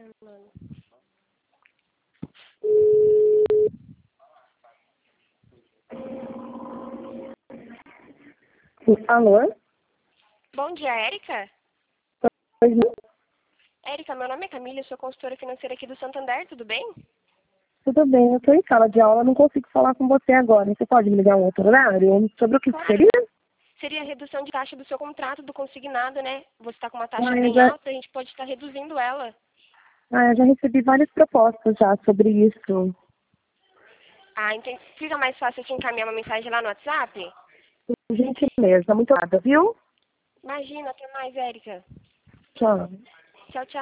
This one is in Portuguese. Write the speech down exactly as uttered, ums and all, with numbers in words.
mano. Alô? Bom dia, Érica? Oi, Érica, meu nome é Camila, eu sou consultora financeira aqui do Santander, tudo bem? tudo bem, eu estou em sala de aula, não consigo falar com você agora. Você pode me ligar um outro horário? Sobre o que Claro. seria? Seria a redução de taxa do seu contrato, do consignado, né? Você está com uma taxa Ah, eu bem já, alta, a gente pode estar reduzindo ela. ah, eu já recebi várias propostas já sobre isso. Ah, então fica mais fácil eu te encaminhar uma mensagem lá no WhatsApp? Por gentileza, muito obrigada, viu? Imagina, até mais, Érica. Tchau. Tchau, tchau.